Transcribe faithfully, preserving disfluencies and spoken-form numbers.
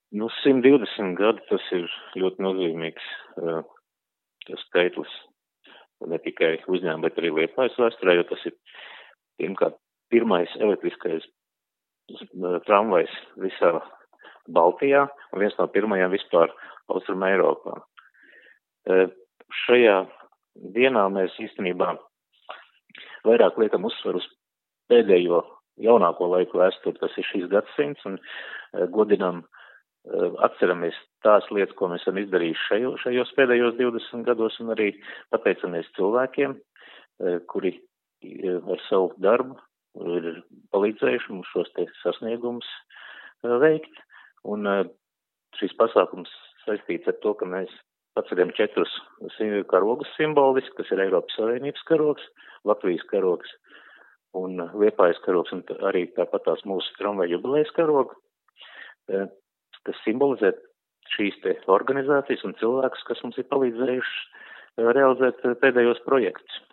Nu, simt divdesmit gadi tas ir ļoti nozīmīgs uh, skaitlis. Ne tikai uzņēmuma, bet arī Liepājas vēsturē, jo tas ir pirmkārt pirmais elektriskais uh, tramvajs visā Baltijā un viens no pirmajiem vispār Austrum Eiropā. Uh, šajā dienā mēs īstenībā vairāk liekam uzsvaru uz pēdējo jaunāko laiku vēsturi, tas ir šīs gadsimts, un uh, godinam atceramies tās lietas, ko mēs esam izdarījuši šajo, šajos pēdējos divdesmit gados, un arī pateicamies cilvēkiem, kuri ar savu darbu ir palīdzējuši mums šos te sasniegumus veikt. Un šis pasākums saistīts ar to, ka mēs paceļam četrus karogus simboliski, kas ir Eiropas Savienības karogs, Latvijas karogs un Liepājas karogs, un arī tāpat tās mūsu tramvaju jubilejas karogu, kas simbolizē šīs te organizācijas un cilvēkus, kas mums ir palīdzējuši realizēt pēdējos projektus.